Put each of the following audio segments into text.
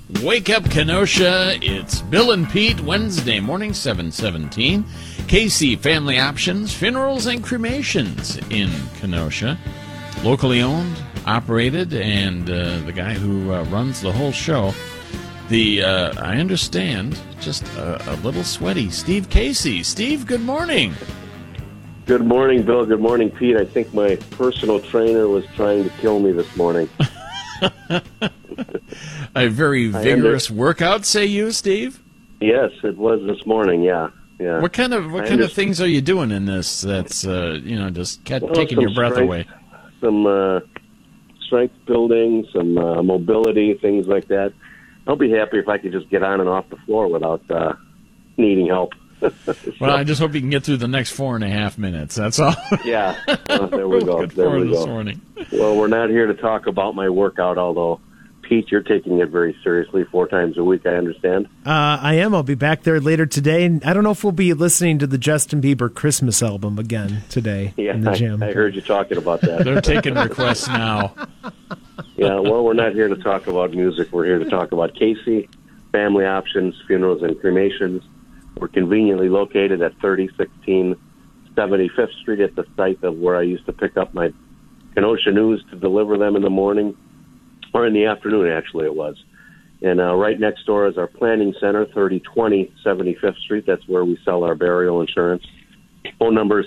Wake up, Kenosha. It's Bill and Pete, Wednesday morning, 7:17. KC Family Options, Funerals and Cremations in Kenosha. Locally owned, operated, and the guy who runs the whole show, I understand, just a little sweaty, Steve Casey. Steve, good morning. Good morning, Bill. Good morning, Pete. I think my personal trainer was trying to kill me this morning. A very vigorous workout, say you, Steve? Yes, it was this morning. Yeah. What kind of things are you doing in this? That's just taking your breath away. Some strength building, some mobility, things like that. I'll be happy if I could just get on and off the floor without needing help. Well, I just hope you can get through the next 4.5 minutes. That's all. Yeah. There we go. There we go. Morning. Well, we're not here to talk about my workout, although, Pete, you're taking it very seriously 4 times a week, I understand. I am. I'll be back there later today. And I don't know if we'll be listening to the Justin Bieber Christmas album again today in the gym. I heard you talking about that. They're taking requests now. Yeah, well, we're not here to talk about music. We're here to talk about KC Family Options, Funerals and Cremations. We're conveniently located at 3016 75th Street at the site of where I used to pick up my Kenosha News to deliver them in the morning, or in the afternoon, actually, it was. And right next door is our planning center, 3020 75th Street. That's where we sell our burial insurance. Phone number is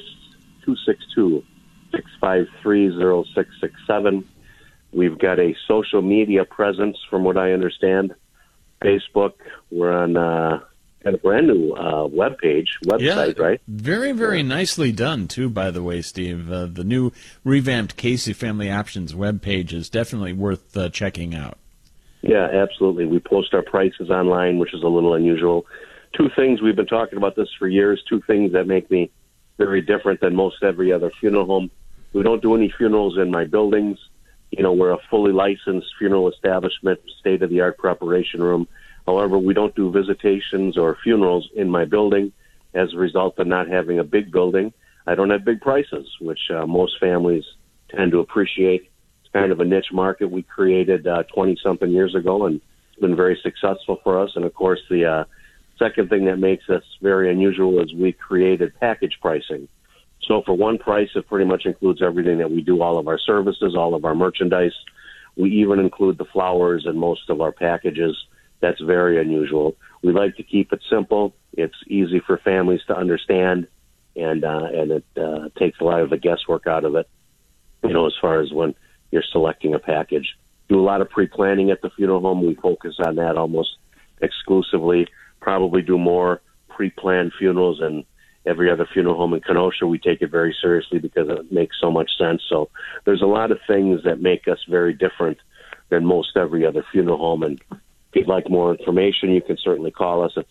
262-653-0667. We've got a social media presence, from what I understand. Facebook. We're on got a brand new website, right? Very, very nicely done, too, by the way, Steve. The new revamped KC Family Options webpage is definitely worth checking out. Yeah, absolutely. We post our prices online, which is a little unusual. 2 things, we've been talking about this for years, 2 things that make me very different than most every other funeral home. We don't do any funerals in my buildings. We're a fully licensed funeral establishment, state-of-the-art preparation room. However, we don't do visitations or funerals in my building. As a result of not having a big building, I don't have big prices, which most families tend to appreciate. It's kind of a niche market we created 20-something years ago, and it's been very successful for us. And, of course, the second thing that makes us very unusual is we created package pricing. So for one price, it pretty much includes everything that we do, all of our services, all of our merchandise. We even include the flowers in most of our packages. That's very unusual. We like to keep it simple. It's easy for families to understand, and it takes a lot of the guesswork out of it, as far as when you're selecting a package. Do a lot of pre-planning at the funeral home. We focus on that almost exclusively. Probably do more pre-planned funerals than every other funeral home in Kenosha. We take it very seriously because it makes so much sense. So there's a lot of things that make us very different than most every other funeral home. And if you'd like more information, you can certainly call us at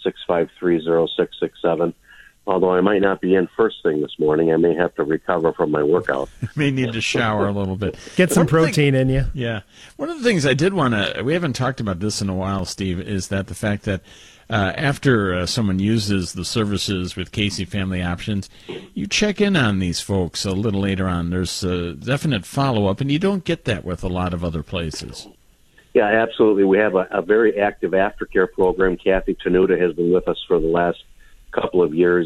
653-0667. Although I might not be in first thing this morning, I may have to recover from my workout. You may need to shower a little bit. Get some protein in you. Yeah. One of the things I did want to, we haven't talked about this in a while, Steve, is that the fact that after someone uses the services with KC Family Options, you check in on these folks a little later on. There's a definite follow-up, and you don't get that with a lot of other places. Yeah, absolutely. We have a very active aftercare program. Kathy Tenuta has been with us for the last couple of years.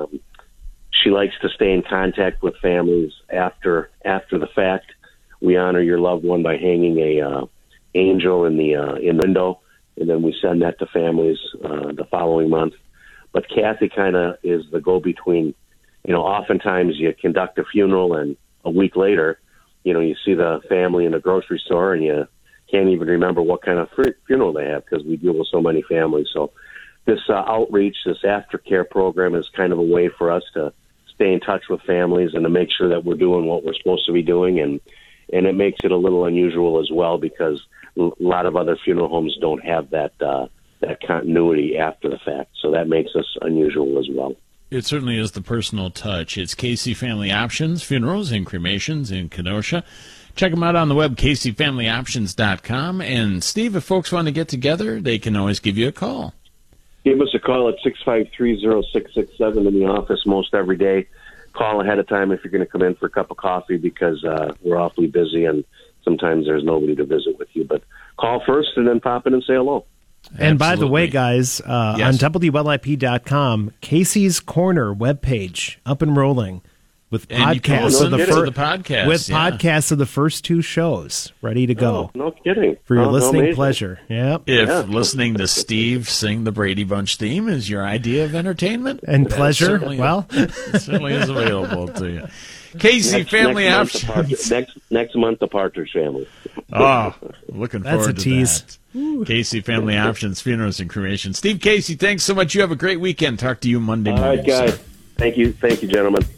She likes to stay in contact with families after the fact. We honor your loved one by hanging a angel in the window, and then we send that to families the following month. But Kathy kind of is the go-between. Oftentimes you conduct a funeral, and a week later, you see the family in a grocery store, and you can't even remember what kind of funeral they have because we deal with so many families. So this outreach, this aftercare program is kind of a way for us to stay in touch with families and to make sure that we're doing what we're supposed to be doing. And it makes it a little unusual as well because a lot of other funeral homes don't have that continuity after the fact. So that makes us unusual as well. It certainly is the personal touch. It's KC Family Options, Funerals and Cremations in Kenosha. Check them out on the web, kcfamilyoptions.com. And, Steve, if folks want to get together, they can always give you a call. Give us a call at 653-0667 in the office most every day. Call ahead of time if you're going to come in for a cup of coffee because we're awfully busy and sometimes there's nobody to visit with you. But call first and then pop in and say hello. And by the way, Absolutely. guys, on WLIP.com, Casey's Corner webpage up and rolling with And you can podcasts listen of the to first the podcast, with yeah. podcasts of the first 2 shows ready to go Oh, no kidding. for your Oh, listening amazing. pleasure. Yep. If listening to Steve sing the Brady Bunch theme is your idea of entertainment And pleasure, certainly- well, it certainly is available to you. Casey Family Options. Next month, the Partridge Family. Oh, looking That's forward a to tease. that. Casey Family Options, Funerals and Cremation. Steve Casey, thanks so much. You have a great weekend. Talk to you Monday All morning. right, guys. sir. Thank you, gentlemen.